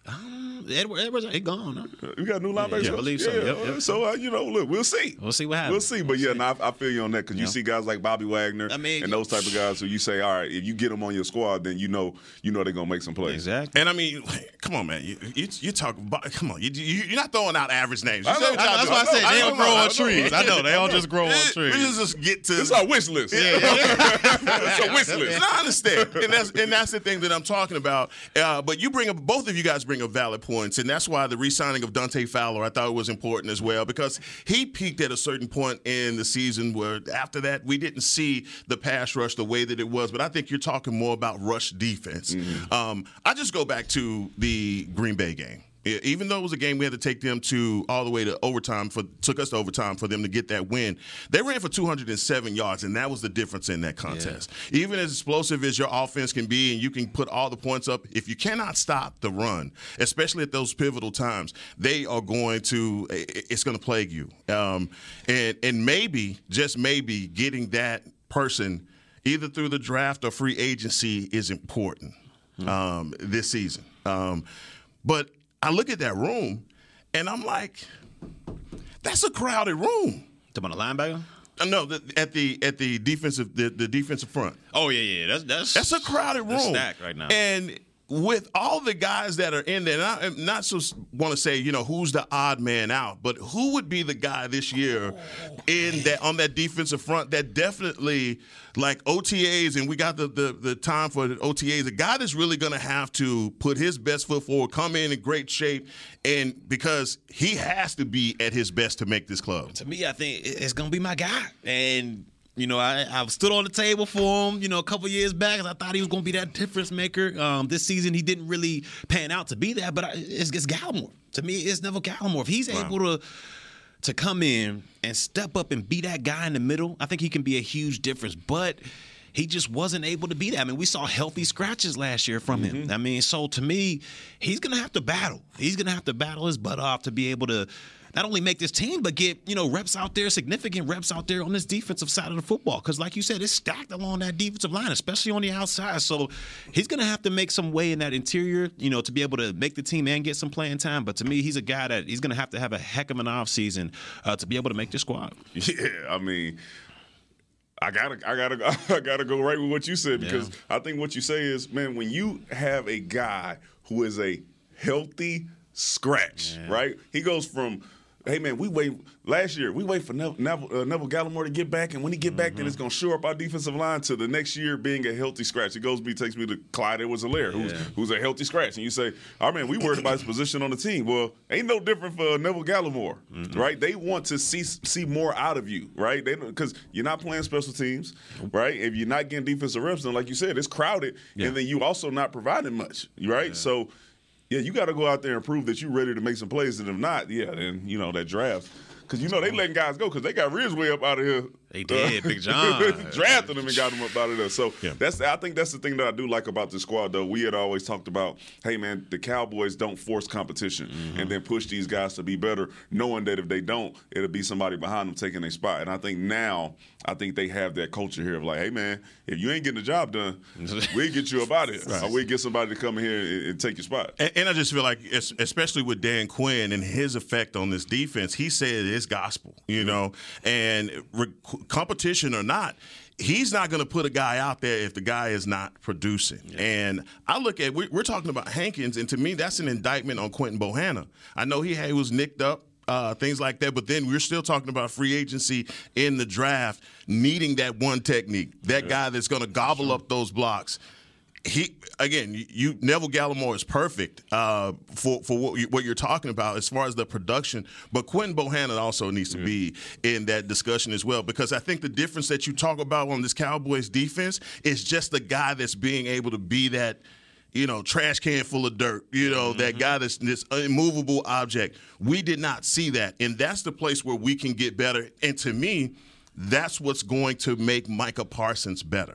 Um, Edward, Edwards, he gone. Huh? We got a new linebackers yeah, coach. I believe so. Yeah, yep, yep. So, uh, you know, look, we'll see. We'll see what happens. We'll see. But, we'll yeah, see. no, I, I feel you on that because yeah. you see guys like Bobby Wagner I mean, and those type of guys who you say, all right, if you get them on your squad, then you know you know they're going to make some plays. Exactly. And, I mean, come on, man. You, you, you talk about, come on. You, you, you're not throwing out average names. You I know, I know, that's why I said they don't grow on trees. I know. They all just grow on trees. We just get to. It's our wish list. Yeah, yeah. It's our wish list. And I understand. And that's, and that's the thing that I'm talking about. Uh, but you bring up, both of you guys bring up valid points. And that's why the re-signing of Dante Fowler, I thought it was important as well, because he peaked at a certain point in the season where after that we didn't see the pass rush the way that it was. But I think you're talking more about rush defense. Mm-hmm. Um, I just go back to the Green Bay game. Even though it was a game we had to take them to all the way to overtime, for took us to overtime for them to get that win. They ran for two hundred seven yards, and that was the difference in that contest. Yeah. Even as explosive as your offense can be, and you can put all the points up, if you cannot stop the run, especially at those pivotal times, they are going to – it's going to plague you. Um, and and maybe, just maybe, getting that person either through the draft or free agency is important mm-hmm. um, this season. Um, but – I look at that room, and I'm like, that's a crowded room. Talking about a linebacker? Uh, no, the, at the at the defensive the, the defensive front. Oh yeah, yeah, that's that's that's a crowded room. That's stacked right now. And with all the guys that are in there, and I not so want to say, you know, who's the odd man out, but who would be the guy this year in that on that defensive front that definitely, like O T As, and we got the the, the time for the O T As, a guy that's really going to have to put his best foot forward, come in in great shape, and because he has to be at his best to make this club. To me, I think it's going to be my guy. And You know, I, I stood on the table for him, you know, a couple years back, 'cause I thought he was going to be that difference maker. Um, this season, he didn't really pan out to be that, but I, it's, it's Gallimore. To me, it's Neville Gallimore. If he's wow. able to to come in and step up and be that guy in the middle, I think he can be a huge difference. But he just wasn't able to be that. I mean, we saw healthy scratches last year from him. Mm-hmm. I mean, so to me, he's going to have to battle. He's going to have to battle his butt off to be able to not only make this team, but get, you know, reps out there, significant reps out there on this defensive side of the football. Because like you said, it's stacked along that defensive line, especially on the outside. So he's going to have to make some way in that interior, you know, to be able to make the team and get some playing time. But to me, he's a guy that he's going to have to have a heck of an offseason uh, to be able to make the squad. Yeah, I mean, I gotta, I gotta, I gotta go right with what you said, because yeah. I think what you say is, man, when you have a guy who is a healthy scratch, yeah. right? He goes from, hey, man, we wait last year. We wait for Neville, Neville, uh, Neville Gallimore to get back, and when he get back, mm-hmm. then it's going to shore up our defensive line to the next year being a healthy scratch. It goes, me takes me to Clyde Edwards-Helaire, who's, yeah. who's a healthy scratch. And you say, oh, man, we worried about his position on the team. Well, ain't no different for Neville Gallimore, mm-hmm. right? They want to see see more out of you, right? Because you're not playing special teams, right? If you're not getting defensive reps, then like you said, it's crowded, yeah. and then you also not providing much, right? Yeah. So, yeah, you got to go out there and prove that you're ready to make some plays. And if not, yeah, then, you know, that draft. Because, you know, they letting guys go because they got Ridgeway up out of here. They did, uh, Big John. drafted him and got him up out of there. So yeah. that's I think that's the thing that I do like about this squad, though. We had always talked about, hey, man, the Cowboys don't force competition mm-hmm. and then push these guys to be better, knowing that if they don't, it'll be somebody behind them taking their spot. And I think now, I think they have that culture here of like, hey, man, if you ain't getting the job done, we'll get you up out of here. Right. Or we'll get somebody to come in here and, and take your spot. And, and I just feel like, especially with Dan Quinn and his effect on this defense, he said it's gospel, you know, and re- competition or not, he's not going to put a guy out there if the guy is not producing. Yeah. And I look at, we're talking about Hankins, and to me, that's an indictment on Quentin Bohanna. I know he, had, he was nicked up, uh, things like that, but then we're still talking about free agency in the draft, needing that one technique, that yeah. guy that's going to gobble sure. up those blocks. He again, you Neville Gallimore is perfect uh, for for what, you, what you're talking about as far as the production. But Quentin Bohanna also needs to yeah. be in that discussion as well, because I think the difference that you talk about on this Cowboys defense is just the guy that's being able to be that, you know, trash can full of dirt. You know, mm-hmm. that guy that's this immovable object. We did not see that, and that's the place where we can get better. And to me, that's what's going to make Micah Parsons better.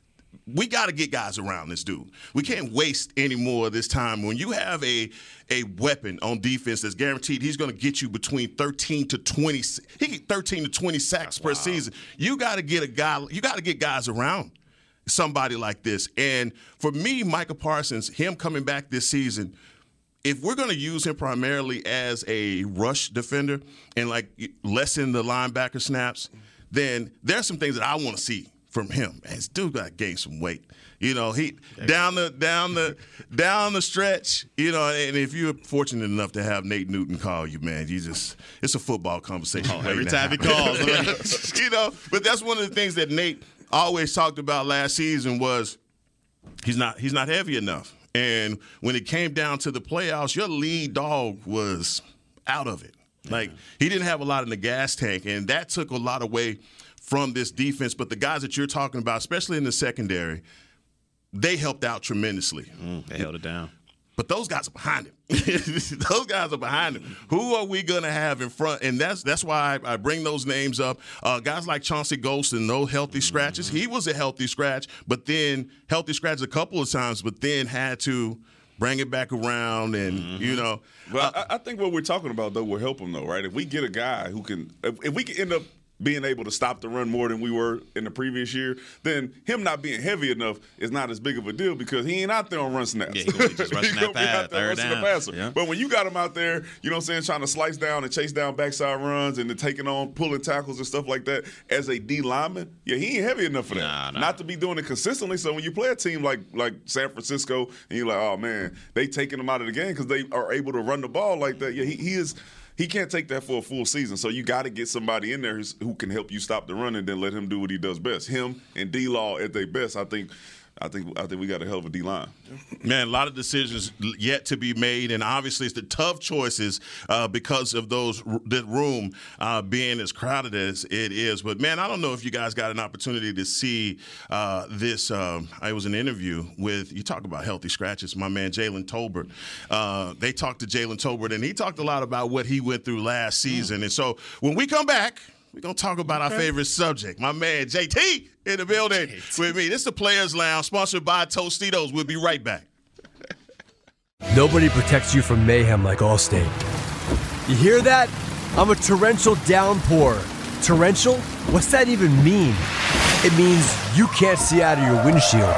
We got to get guys around this dude. We can't waste any more of this time. When you have a a weapon on defense that's guaranteed he's going to get you between thirteen to twenty, he get thirteen to twenty sacks wow. per season. You got to get a guy. You got to get guys around somebody like this. And for me, Micah Parsons, him coming back this season, if we're going to use him primarily as a rush defender and like lessen the linebacker snaps, then there's some things that I want to see from him. Man, this dude got to gain some weight. You know, he down the down the down the stretch, you know, and if you're fortunate enough to have Nate Newton call you, man, you just it's a football conversation. Oh, every time he calls. You know, but that's one of the things that Nate always talked about last season was he's not he's not heavy enough. And when it came down to the playoffs, your lead dog was out of it. Like he didn't have a lot in the gas tank, and that took a lot away from this defense. But the guys that you're talking about, especially in the secondary, they helped out tremendously. Mm, they held it down. But those guys are behind him. Those guys are behind him. Who are we going to have in front? And that's that's why I, I bring those names up. Uh, guys like Chauncey Golston, no healthy scratches. Mm-hmm. He was a healthy scratch, but then healthy scratch a couple of times, but then had to bring it back around and, mm-hmm. you know. But uh, I, I think what we're talking about, though, will help him, though, right? If we get a guy who can – if we can end up – being able to stop the run more than we were in the previous year, then him not being heavy enough is not as big of a deal because he ain't out there on run snaps. Yeah, he's going to be just rushing that pass, third down. Yeah. But when you got him out there, you know what I'm saying, trying to slice down and chase down backside runs and then taking on pulling tackles and stuff like that as a D lineman, yeah, he ain't heavy enough for that. Nah, nah. Not to be doing it consistently. So when you play a team like like San Francisco and you're like, oh, man, they taking him out of the game because they are able to run the ball like that, yeah, he, he is – he can't take that for a full season. So you got to get somebody in there who can help you stop the run and then let him do what he does best. Him and D-Law at their best, I think I think I think we got a hell of a D-line. Man, a lot of decisions yet to be made, and obviously it's the tough choices uh, because of those that room uh, being as crowded as it is. But, man, I don't know if you guys got an opportunity to see uh, this. Um, I was in an interview with, you talk about healthy scratches, my man Jalen Tolbert. Uh, they talked to Jalen Tolbert, and he talked a lot about what he went through last season. Mm. And so when we come back, we're going to talk about okay. our favorite subject. My man J T in the building J T. With me. This is the Players Lounge, sponsored by Tostitos. We'll be right back. Nobody protects you from mayhem like Allstate. You hear that? I'm a torrential downpour. Torrential? What's that even mean? It means you can't see out of your windshield.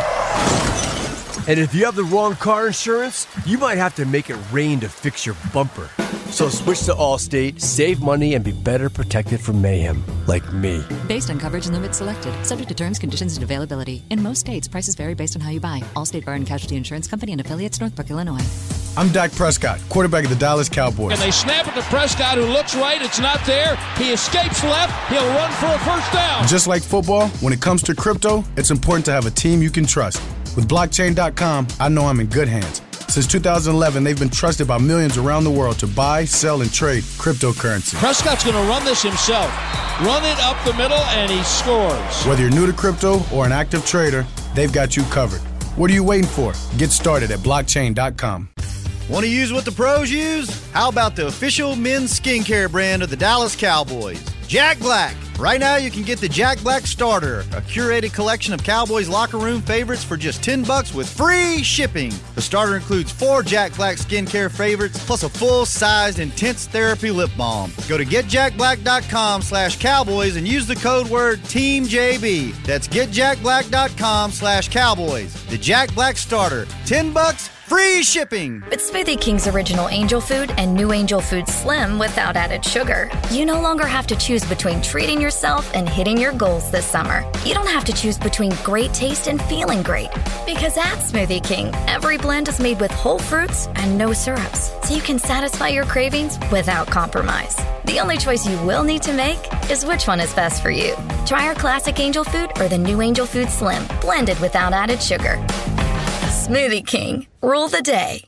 And if you have the wrong car insurance, you might have to make it rain to fix your bumper. So switch to Allstate, save money, and be better protected from mayhem, like me. Based on coverage and limits selected, subject to terms, conditions, and availability. In most states, prices vary based on how you buy. Allstate Fire and Casualty Insurance Company and affiliates, Northbrook, Illinois. I'm Dak Prescott, quarterback of the Dallas Cowboys. And they snap it to Prescott, who looks right. It's not there. He escapes left. He'll run for a first down. Just like football, when it comes to crypto, it's important to have a team you can trust. With blockchain dot com, I know I'm in good hands. Since two thousand eleven, they've been trusted by millions around the world to buy, sell, and trade cryptocurrency. Prescott's going to run this himself. Run it up the middle, and he scores. Whether you're new to crypto or an active trader, they've got you covered. What are you waiting for? Get started at blockchain dot com. Want to use what the pros use? How about the official men's skincare brand of the Dallas Cowboys, Jack Black? Right now, you can get the Jack Black Starter, a curated collection of Cowboys locker room favorites for just ten bucks with free shipping. The starter includes four Jack Black skincare favorites, plus a full-sized intense therapy lip balm. Go to get jack black dot com slash cowboys and use the code word Team J B. That's get jack black dot com slash cowboys. The Jack Black Starter, ten bucks, free shipping. With Smoothie King's original Angel Food and new Angel Food Slim without added sugar, you no longer have to choose between treating yourself and hitting your goals this summer. You don't have to choose between great taste and feeling great. Because at Smoothie King, every blend is made with whole fruits and no syrups, so you can satisfy your cravings without compromise. The only choice you will need to make is which one is best for you. Try our classic Angel Food or the new Angel Food Slim, blended without added sugar. Smoothie King, rule the day.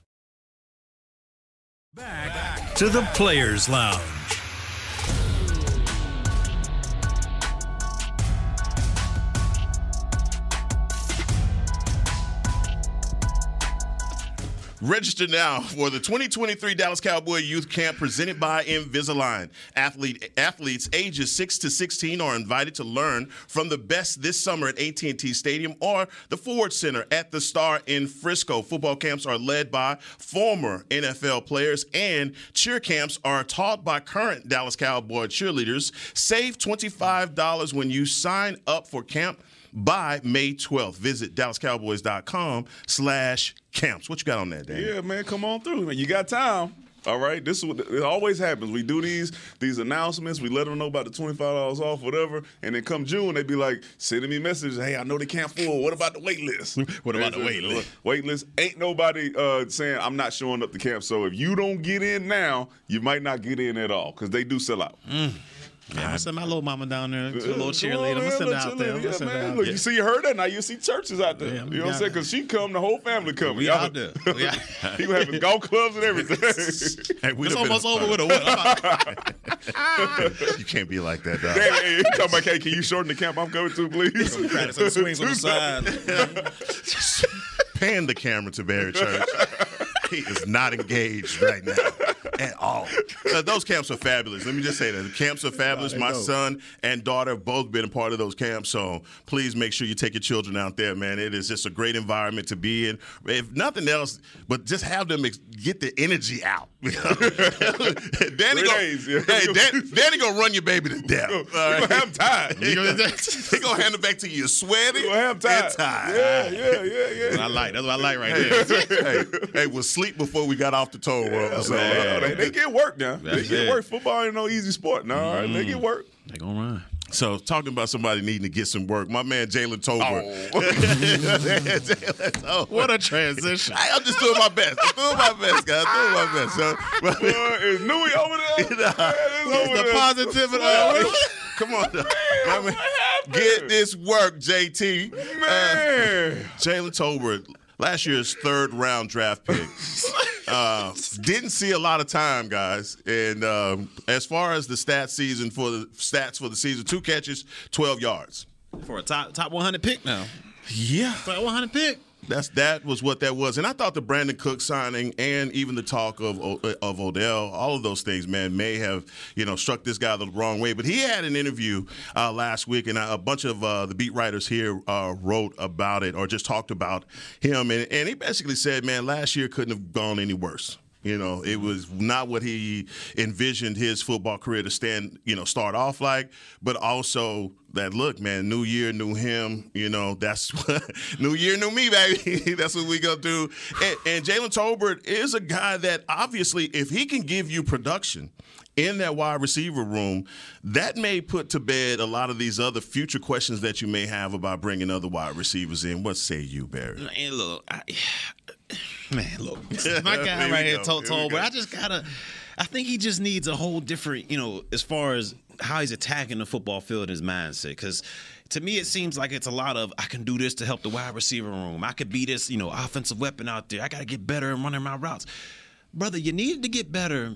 Back to the Players Lounge. Register now for the twenty twenty-three Dallas Cowboy Youth Camp presented by Invisalign. Athlete, athletes ages six to sixteen are invited to learn from the best this summer at A T and T Stadium or the Ford Center at the Star in Frisco. Football camps are led by former N F L players, and cheer camps are taught by current Dallas Cowboy cheerleaders. Save twenty-five dollars when you sign up for camp by May twelfth. Visit dallas cowboys dot com slash camps. What you got on that, Dan? Yeah, man, come on through, man. You got time. All right, this is what it always happens. We do these these announcements. We let them know about the twenty-five dollars off, whatever. And then come June, they be like sending me messages. Hey, I know they can't full. What about the wait list? What about the wait list? Wait list. Ain't nobody uh, saying I'm not showing up to camp. So if you don't get in now, you might not get in at all because they do sell out. Mm. Yeah, I'm gonna send my little mama down there, to a little cheerleader. I'm gonna send her out there. I'm Yeah, send her man. out Look, there. you see her there, now you see churches out there. Yeah, you know what I'm saying? Because she come, the whole family come. We out there. We out. He was having golf clubs and everything. Hey, It's almost over with a what? You can't be like that, dog. Hey, hey, he talking about, hey, can you shorten the camp I'm coming to, please? Practice some swings on the side. Pan the camera to Barry Church. He is not engaged right now at all. Uh, those camps are fabulous. Let me just say that. The camps are fabulous. My son and daughter have both been a part of those camps, so please make sure you take your children out there, man. It is just a great environment to be in. If nothing else, but just have them ex- get the energy out. Danny gonna, yeah. hey, Dan, Danny gonna run your baby to death. All right. Gonna have him tied. He gonna hand it back to you sweaty gonna have him tied. and tied. Yeah, yeah, yeah, yeah. That's what I like. That's what I like right hey, there. hey, hey, was sleep before we got off the toll road. Yeah, so, man, uh, they, they get work now. They That's get it. work. Football ain't no easy sport. No, all right, they get work. They gonna run. So, talking about somebody needing to get some work, my man Jalen Tolbert. Oh. Oh. What a transition. I, I'm just doing my best. I'm doing my best, guys. I'm doing my best. So, Boy, is Nui over there? Nah, Man, the there. positivity. Uh, come on, now. I mean, get this work, J T. Man. Uh, Jalen Tolbert, last year's third round draft pick. Uh, didn't see a lot of time, guys. And um, as far as the stats season for the stats for the season, two catches, twelve yards For a top top one hundred pick now. Yeah, top one hundred pick. That's that was what that was, and I thought the Brandon Cook signing and even the talk of of Odell, all of those things, man, may have you know struck this guy the wrong way. But he had an interview uh, last week, and a bunch of uh, the beat writers here uh, wrote about it or just talked about him, and, and he basically said, man, last year couldn't have gone any worse. You know, it was not what he envisioned his football career to stand, you know, start off like, but also that, look, man, new year, new him, you know, that's what, new year, new me, baby. That's what we gonna do. And, and Jalen Tolbert is a guy that obviously, if he can give you production in that wide receiver room, that may put to bed a lot of these other future questions that you may have about bringing other wide receivers in. What say you, Barry? And look, I, man, look, my guy Here right we here go. told, Here we told go. but I just gotta, I think he just needs a whole different, you know, as far as how he's attacking the football field in his mindset. Because to me, it seems like it's a lot of, I can do this to help the wide receiver room. I could be this, you know, offensive weapon out there. I got to get better in running my routes. Brother, you need to get better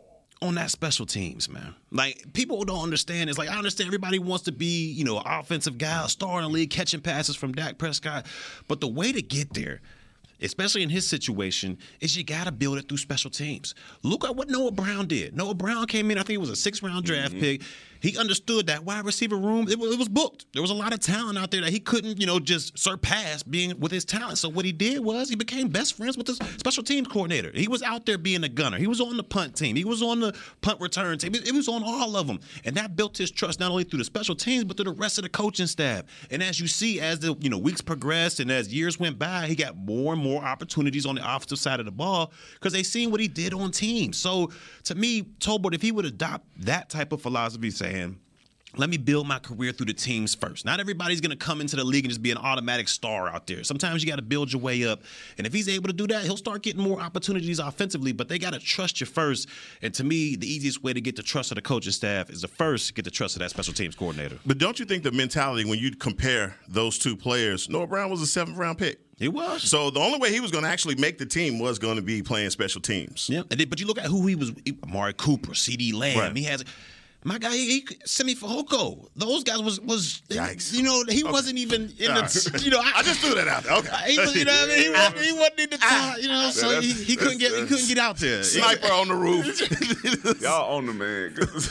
on that special teams, man. Like, people don't understand. It's like, I understand everybody wants to be, you know, an offensive guy, a star in the league, catching passes from Dak Prescott. But the way to get there, especially in his situation, is you got to build it through special teams. Look at what Noah Brown did. Noah Brown came in, I think it was a six-round draft mm-hmm. pick. He understood that wide receiver room, it was, it was booked. There was a lot of talent out there that he couldn't, you know, just surpass being with his talent. So what he did was he became best friends with his special teams coordinator. He was out there being a gunner. He was on the punt team. He was on the punt return team. It was on all of them. And that built his trust not only through the special teams, but through the rest of the coaching staff. And as you see, as the you know weeks progressed and as years went by, he got more and more opportunities on the offensive side of the ball because they seen what he did on teams. So to me, Tolbert, if he would adopt that type of philosophy, saying, let me build my career through the teams first. Not everybody's going to come into the league and just be an automatic star out there. Sometimes you got to build your way up. And if he's able to do that, he'll start getting more opportunities offensively, but they got to trust you first. And to me, the easiest way to get the trust of the coaching staff is to first get the trust of that special teams coordinator. But don't you think the mentality when you compare those two players, Noah Brown was a seventh round pick. He was. So the only way he was going to actually make the team was going to be playing special teams. Yeah, and then, but you look at who he was, Amari Cooper, C D Lamb. Right. He has – my guy, he, he Semi Fehoko. Those guys was was Yikes. you know he Okay. wasn't even in All the right. you know I, I just threw that out there. Okay, he was, you know what I mean he wasn't, he wasn't in the top you know so Yeah, he, that's- he couldn't get he that's- couldn't get out there. Sniper on the roof. Y'all on the man.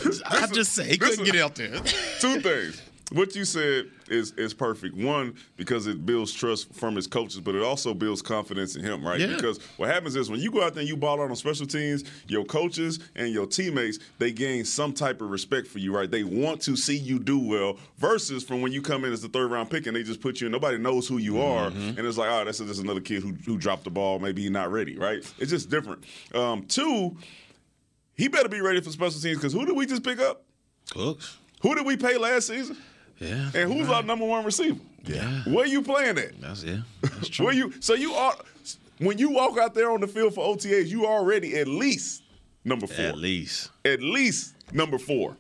I just say he couldn't is- get out there. Two things. What you said is is perfect. One, because it builds trust from his coaches, but it also builds confidence in him, right? Yeah. Because what happens is when you go out there and you ball out on special teams, your coaches and your teammates, they gain some type of respect for you, right? They want to see you do well versus from when you come in as the third round pick and they just put you in, nobody knows who you are. Mm-hmm. And it's like, oh, that's just another kid who, who dropped the ball. Maybe he's not ready, right? It's just different. Um, two, he better be ready for special teams because who did we just pick up? Cooks. Who did we pay last season? Yeah. And who's our number one receiver? Yeah. Where you playing at? That's yeah. That's true. Where you? So you are when you walk out there on the field for O T As, you already at least number four. At least. At least number four.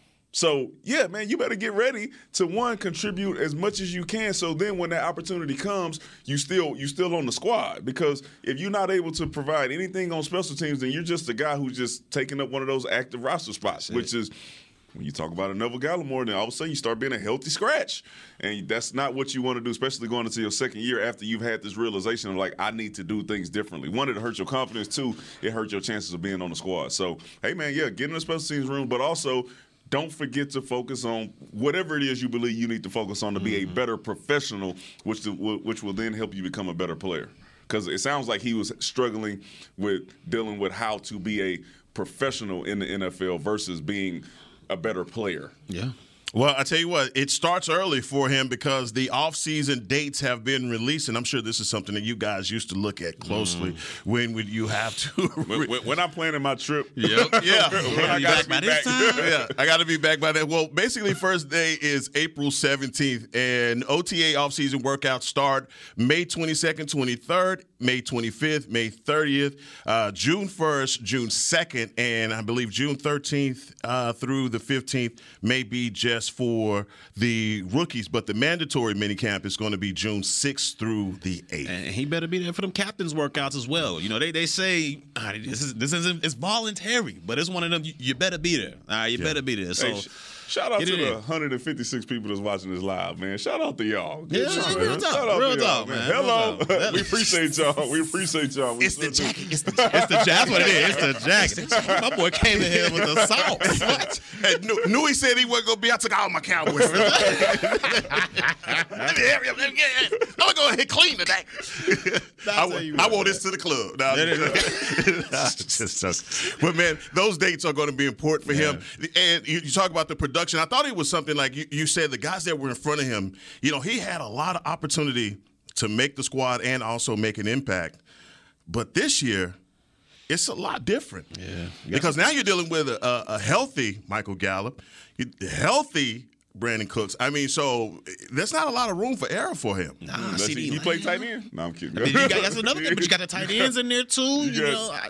So yeah, man, you better get ready to one contribute as much as you can. So then, when that opportunity comes, you still you still on the squad. Because if you're not able to provide anything on special teams, then you're just a guy who's just taking up one of those active roster spots, That's which it. is. When you talk about a Neville Gallimore, then all of a sudden you start being a healthy scratch. And that's not what you want to do, especially going into your second year after you've had this realization of, like, I need to do things differently. One, it hurts your confidence. Two, it hurts your chances of being on the squad. So, hey, man, yeah, get in the special teams room, but also don't forget to focus on whatever it is you believe you need to focus on to be Mm-hmm. a better professional, which, to, which will then help you become a better player. because it sounds like he was struggling with dealing with how to be a professional in the N F L versus being a better player. Yeah. Well, I tell you what, it starts early for him because the off-season dates have been released, and I'm sure this is something that you guys used to look at closely. Mm. When would you have to? when, when I'm planning my trip. Yep. Yeah. when I got to be back. yeah, I got to be back by then. Well, basically, first day is April seventeenth, and O T A off-season workouts start May twenty-second, twenty-third, May twenty-fifth, May thirtieth, uh, June first, June second, and I believe June thirteenth uh, through the fifteenth may be just for the rookies, but the mandatory minicamp is going to be June sixth through the eighth. And he better be there for them captains workouts as well. You know, they they say ah, this is this isn't it's voluntary, but it's one of them. You, you better be there. All right, you yeah. better be there. So. Hey, sh- Shout out to the one hundred fifty-six people that's watching this live, man. Shout out to y'all. Yeah, Shout real talk, Shout out real to y'all, talk, man. Hello. Real we appreciate y'all. We appreciate y'all. We it's the jacket. It's the jacket. It's the jacket. That's what it is. It's the jacket. My boy came in here with the sauce. What? Hey, knew, knew he said he wasn't going to be. I took all my Cowboys. Let me hurry up. Let me get it. I'm going to go ahead and clean today. I, I, I want this to the club. Now, just joking. But, man, those dates are going to be important for yeah. him. And you, you talk about the production. I thought it was something like you, you said, the guys that were in front of him, you know, he had a lot of opportunity to make the squad and also make an impact. But this year, it's a lot different. Yeah. Because now you're dealing with a, a, a healthy Michael Gallup, healthy Brandon Cooks. I mean, so there's not a lot of room for error for him. Nah, C D, he played tight end? No, I'm kidding. I mean, you got, that's another thing, but you got the tight ends in there, too. You, you know, I,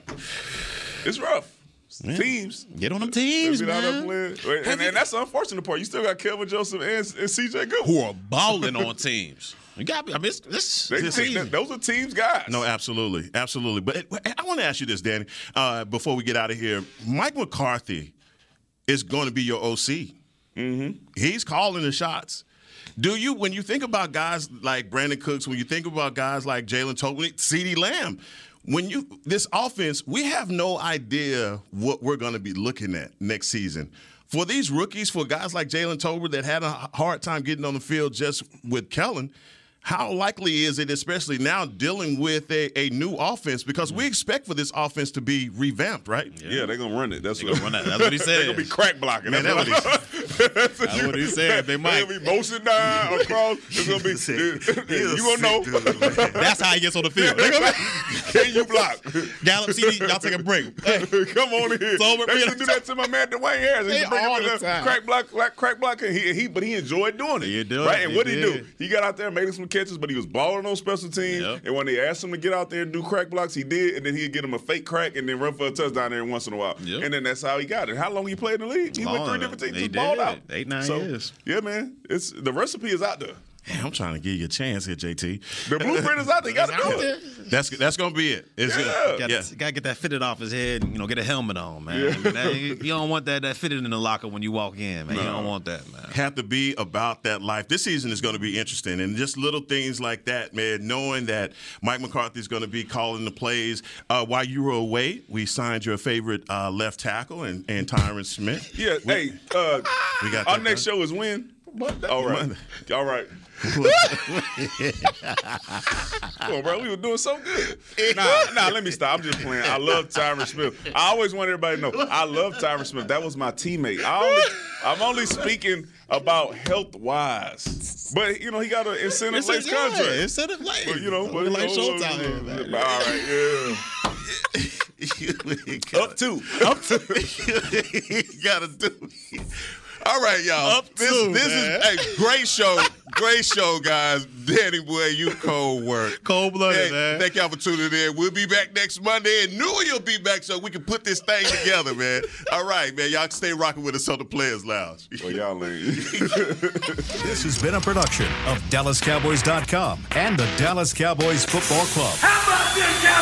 It's rough. Yeah. Teams. Get on them teams, man. And, and that's the unfortunate part. You still got Kelvin Joseph and, and C J Goodwin. Who are balling on teams. You got, I mean, it's, it's, they, it's team, those are teams guys. No, absolutely. Absolutely. But it, I want to ask you this, Danny, uh, before we get out of here. Mike McCarthy is going to be your O C. Mm-hmm. He's calling the shots. Do you, when you think about guys like Brandon Cooks, when you think about guys like Jalen Tobin, CeeDee Lamb, when you this offense, we have no idea what we're going to be looking at next season. For these rookies, for guys like Jalen Tolbert that had a hard time getting on the field just with Kellen, how likely is it, especially now dealing with a, a new offense, because we expect for this offense to be revamped, right? Yeah, yeah they're going to run it. That's, what, gonna run that. That's what he said. They're going to be crack blocking. Man, that's, that's, what, what, that's, that's what he said. They might. They're going to be motion down across. It's going to be, you going to know. Dude, that's how he gets on the field. Can you block? Gallup, C D, y'all take a break. Hey. Come on in here. So, they used to do that to my man Dwayne Harris. He used to bring all him the time. Crack block, like, crack block. He, he, but he enjoyed doing it. He did right? it. And he what did he did. do? He got out there and made some catches, but he was balling on special teams. Yep. And when they asked him to get out there and do crack blocks, he did. And then he'd get him a fake crack and then run for a touchdown every once in a while. Yep. And then that's how he got it. How long he played in the league? He Long went three different teams. He Just did. balled out. Eight, nine so, years. Yeah, man. It's the recipe is out there. Man, I'm trying to give you a chance here, J T. The blueprint is out there. You got to do it. That's that's gonna be it. It's yeah. Good. Got yeah. to get that fitted off his head. And, you know, get a helmet on, man. Yeah. That, you don't want that that fitted in the locker when you walk in, man. No. You don't want that, man. Have to be about that life. This season is going to be interesting, and just little things like that, man. Knowing that Mike McCarthy is going to be calling the plays. Uh, while you were away, we signed your favorite uh, left tackle and, and Tyron Smith. Yeah. We, hey, uh, we got our next show is when. All right. All right. Come on, bro. We were doing so good. Nah, nah, let me stop. I'm just playing. I love Tyron Smith. I always want everybody to know I love Tyron Smith. That was my teammate. I only, I'm only speaking about health-wise. But, you know, he got an incentive-laced yeah, contract. Incentive-laced. But, you know, but, like you know, Showtime here, man. All right, yeah. Up two. Up two. You gotta do. All right, y'all. Up this two, this man. is a great show. Great show, guys. Danny boy, you cold work. Cold blooded, hey, man. Thank y'all for tuning in. We'll be back next Monday, and knew you'll be back so we can put this thing together, man. All right, man. Y'all stay rocking with us on the Players Lounge. Well, y'all ain't. This has been a production of Dallas Cowboys dot com and the Dallas Cowboys Football Club. How about this, guys?